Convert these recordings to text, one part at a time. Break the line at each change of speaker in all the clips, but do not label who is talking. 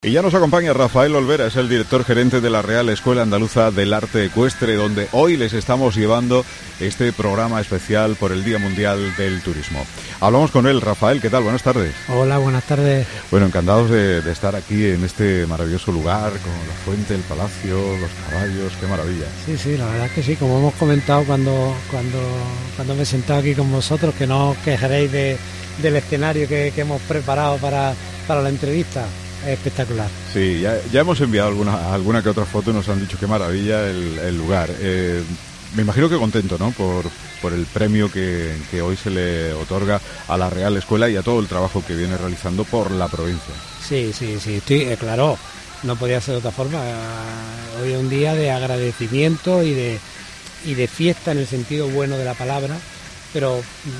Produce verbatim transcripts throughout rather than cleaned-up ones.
Y ya nos acompaña Rafael Olvera, es el director gerente de la Real Escuela Andaluza del Arte Ecuestre, donde hoy les estamos llevando este programa especial por el Día Mundial del Turismo. Hablamos con él. Rafael, ¿qué tal? Buenas tardes.
Hola, buenas tardes.
Bueno, encantados de, de estar aquí en este maravilloso lugar, con la fuente, el palacio, los caballos, qué maravilla.
Sí, sí, la verdad es que sí, como hemos comentado cuando cuando cuando me he sentado aquí con vosotros, que no os quejaréis de, del escenario que, que hemos preparado para, para la entrevista. Es espectacular.
Sí, ya, ya hemos enviado alguna alguna que otra foto y nos han dicho qué maravilla el, el lugar. Eh, me imagino que contento, ¿no? Por, por el premio que, que hoy se le otorga a la Real Escuela y a todo el trabajo que viene realizando por la provincia.
Sí, sí, sí, estoy, eh, claro, no podía ser de otra forma. Hoy es un día de agradecimiento y de, y de fiesta en el sentido bueno de la palabra, pero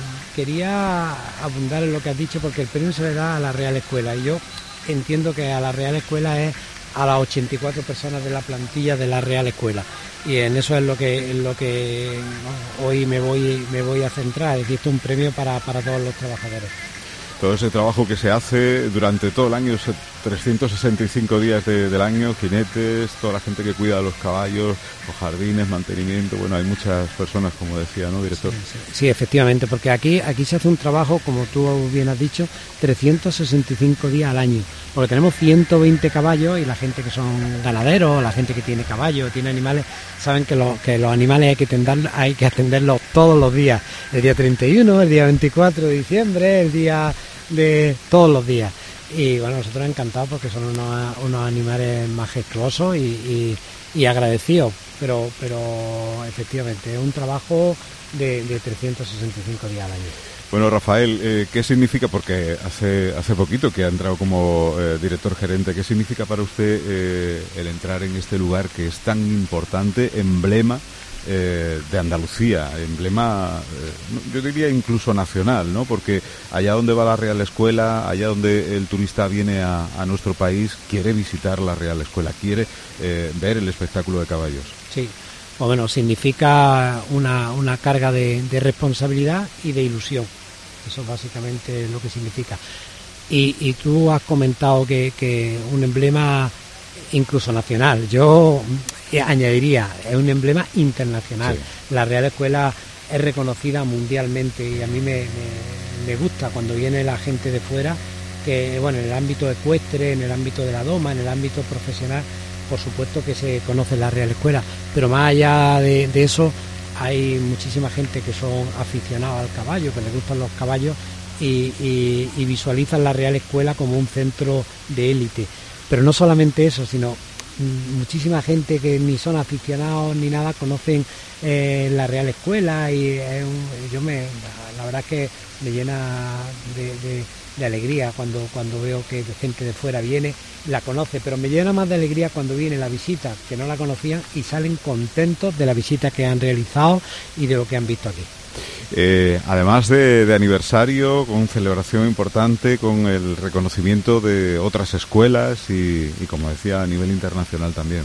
quería abundar en lo que has dicho porque el premio se le da a la Real Escuela y yo entiendo que a la Real Escuela es a las ochenta y cuatro personas de la plantilla de la Real Escuela y en eso es lo que en lo que no, hoy me voy me voy a centrar. Es decir, esto es un premio para, para todos los trabajadores.
Todo ese trabajo que se hace durante todo el año, trescientos sesenta y cinco días de, del año, jinetes, toda la gente que cuida de los caballos, los jardines, mantenimiento, bueno, hay muchas personas, como decía, ¿no, director?
Sí, sí, sí, efectivamente, porque aquí, aquí se hace un trabajo, como tú bien has dicho, trescientos sesenta y cinco días al año, porque tenemos ciento veinte caballos y la gente que son ganaderos, la gente que tiene caballos, tiene animales, saben que, lo, que los animales hay que, atender, hay que atenderlos todos los días, el día treinta y uno, el día veinticuatro de diciembre, el día de todos los días. Y bueno, nosotros encantados porque son unos, unos animales majestuosos y, y, y agradecidos, pero pero efectivamente es un trabajo de, de trescientos sesenta y cinco días al año.
Bueno, Rafael, eh, ¿qué significa, porque hace hace poquito que ha entrado como eh, director gerente, qué significa para usted eh, el entrar en este lugar que es tan importante, emblema Eh, de Andalucía, emblema, eh, yo diría incluso nacional, ¿no? Porque allá donde va la Real Escuela, allá donde el turista viene a, a nuestro país, quiere visitar la Real Escuela, quiere eh, ver el espectáculo de caballos.
Sí, pues bueno, significa una, una carga de, de responsabilidad y de ilusión. Eso básicamente es lo que significa. Y, y tú has comentado que, que un emblema incluso nacional. Yo añadiría, es un emblema internacional. Sí. La Real Escuela es reconocida mundialmente y a mí me, me, me gusta cuando viene la gente de fuera, que bueno, en el ámbito ecuestre, en el ámbito de la doma, en el ámbito profesional, por supuesto que se conoce la Real Escuela, pero más allá de, de eso hay muchísima gente que son aficionados al caballo, que les gustan los caballos y, y, y visualizan la Real Escuela como un centro de élite. Pero no solamente eso, sino muchísima gente que ni son aficionados ni nada conocen eh, la Real Escuela y eh, yo me la verdad es que me llena de, de, de alegría cuando cuando veo que gente de fuera viene, la conoce, pero me llena más de alegría cuando viene la visita, que no la conocían y salen contentos de la visita que han realizado y de lo que han visto aquí.
Eh, además de, de aniversario, con celebración importante, con el reconocimiento de otras escuelas y, y, como decía, a nivel internacional también.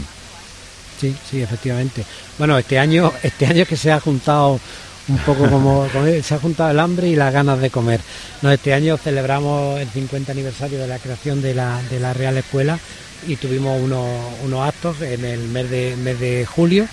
Sí, sí, efectivamente. Bueno, este año, este año es que se ha juntado un poco como, como se ha juntado el hambre y las ganas de comer. No, este año celebramos el cincuenta aniversario de la creación de la, de la Real Escuela y tuvimos unos, unos actos en el mes de, mes de julio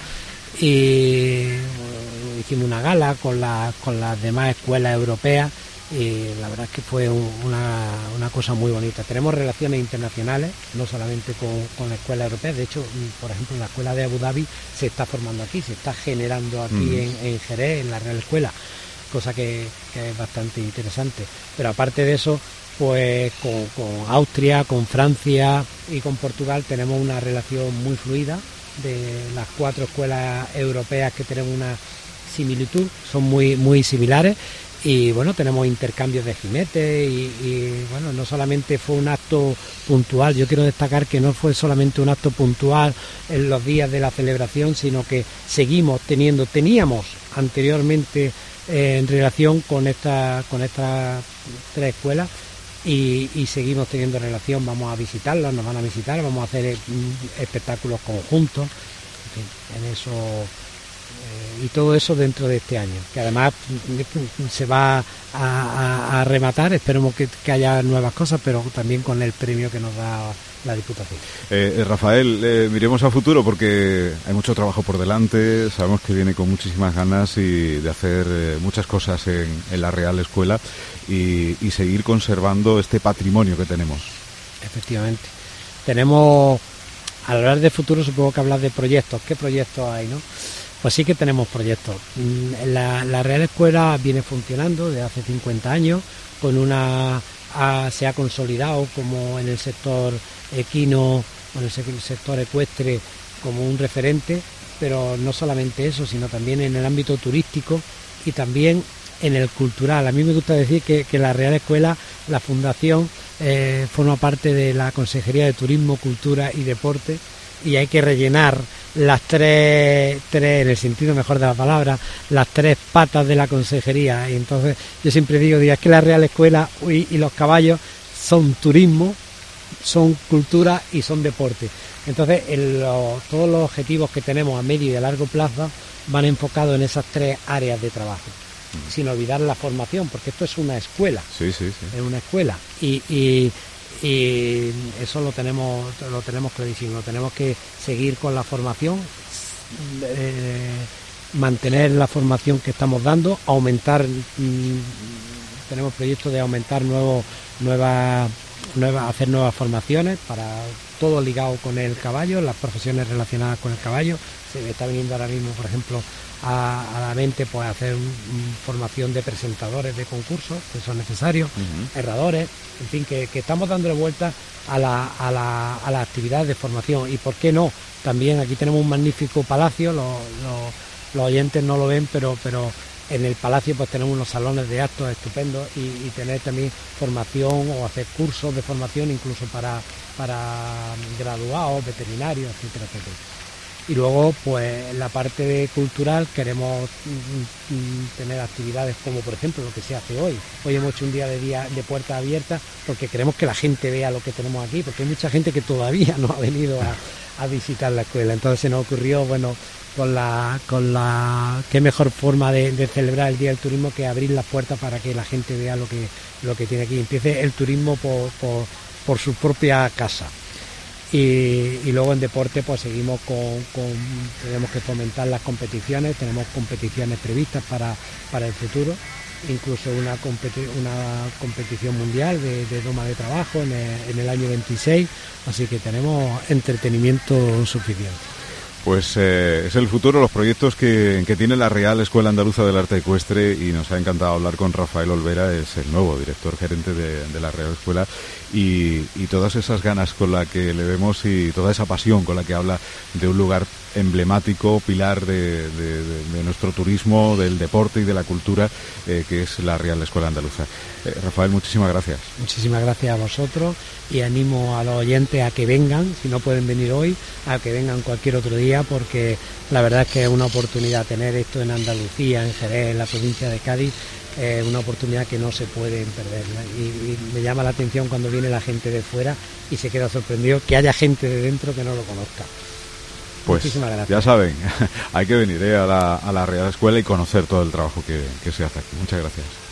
y hicimos una gala con, la, con las demás escuelas europeas y la verdad es que fue una, una cosa muy bonita. Tenemos relaciones internacionales, no solamente con, con la escuela europea, de hecho, por ejemplo, la escuela de Abu Dhabi se está formando aquí, se está generando aquí mm. en, en Jerez, en la Real Escuela, cosa que, que es bastante interesante. Pero aparte de eso, pues con, con Austria, con Francia y con Portugal tenemos una relación muy fluida. De las cuatro escuelas europeas que tenemos una similitud, son muy muy similares y bueno, tenemos intercambios de jinetes y, y bueno, no solamente fue un acto puntual, yo quiero destacar que no fue solamente un acto puntual en los días de la celebración, sino que seguimos teniendo, teníamos anteriormente eh, en relación con esta, con estas tres escuelas y, y seguimos teniendo relación, vamos a visitarlas, nos van a visitar, vamos a hacer espectáculos conjuntos, en fin, en eso y todo eso dentro de este año, que además se va a, a, a rematar, esperemos que, que haya nuevas cosas, pero también con el premio que nos da la Diputación.
Eh, Rafael, eh, miremos a futuro porque hay mucho trabajo por delante, sabemos que viene con muchísimas ganas y de hacer eh, muchas cosas en, en la Real Escuela y, y seguir conservando este patrimonio que tenemos.
Efectivamente. Tenemos, al hablar de futuro, supongo que hablar de proyectos. ¿Qué proyectos hay, no? Pues sí que tenemos proyectos. La, la Real Escuela viene funcionando desde hace cincuenta años, con una ha, se ha consolidado como en el sector equino, en el sector ecuestre, como un referente, pero no solamente eso, sino también en el ámbito turístico y también en el cultural. A mí me gusta decir que, que la Real Escuela, la Fundación, eh, forma parte de la Consejería de Turismo, Cultura y Deporte, y hay que rellenar las tres, tres, en el sentido mejor de la palabra, las tres patas de la consejería. Y entonces yo siempre digo, digo es que la Real Escuela y, y los caballos son turismo, son cultura y son deporte. Entonces el, lo, todos los objetivos que tenemos a medio y a largo plazo van enfocados en esas tres áreas de trabajo, mm. sin olvidar la formación, porque esto es una escuela,
sí, sí, sí.
es una escuela y, y y eso lo tenemos lo tenemos clarísimo. Tenemos que seguir con la formación, eh, mantener la formación que estamos dando, aumentar, mmm, tenemos proyectos de aumentar nuevos nuevas nuevas hacer nuevas formaciones para todo ligado con el caballo, las profesiones relacionadas con el caballo. Se me está viniendo ahora mismo, por ejemplo, a, a la mente pues hacer un, un, formación de presentadores de concursos, que son necesarios, uh-huh. herradores, en fin, que, que estamos dándole vuelta a la, a la, a la actividad de formación. Y por qué no, también aquí tenemos un magnífico palacio, los, los, los oyentes no lo ven, pero pero en el palacio pues tenemos unos salones de actos estupendos y, y tener también formación o hacer cursos de formación incluso para, para graduados, veterinarios, etcétera, etcétera. Y luego, pues, la parte de cultural queremos mm, mm, tener actividades como, por ejemplo, lo que se hace hoy. Hoy hemos hecho un día de día de puertas abiertas porque queremos que la gente vea lo que tenemos aquí, porque hay mucha gente que todavía no ha venido a, a visitar la escuela. Entonces se nos ocurrió, bueno, con la con la qué mejor forma de, de celebrar el Día del Turismo que abrir las puertas para que la gente vea lo que lo que tiene aquí. Empiece el turismo por, por, por su propia casa. Y, y luego en deporte pues seguimos con, con tenemos que fomentar las competiciones, tenemos competiciones previstas para, para el futuro, incluso una, competi- una competición mundial de, de doma de trabajo en el, en el año veintiséis, así que tenemos entretenimiento suficiente.
Pues eh, es el futuro, los proyectos que, que tiene la Real Escuela Andaluza del Arte Ecuestre, y nos ha encantado hablar con Rafael Olvera, es el nuevo director gerente de, de la Real Escuela, y, y todas esas ganas con la que le vemos y toda esa pasión con la que habla de un lugar emblemático, pilar de, de, de, de nuestro turismo, del deporte y de la cultura, eh, que es la Real Escuela Andaluza. Eh, Rafael, muchísimas gracias.
Muchísimas gracias a vosotros y animo a los oyentes a que vengan, si no pueden venir hoy, a que vengan cualquier otro día, porque la verdad es que es una oportunidad tener esto en Andalucía, en Jerez, en la provincia de Cádiz, es eh, una oportunidad que no se pueden perder, ¿no? y, y me llama la atención cuando viene la gente de fuera y se queda sorprendido que haya gente de dentro que no lo conozca.
Pues ya saben, hay que venir eh, a, la, a la Real Escuela y conocer todo el trabajo que, que se hace aquí. Muchas gracias.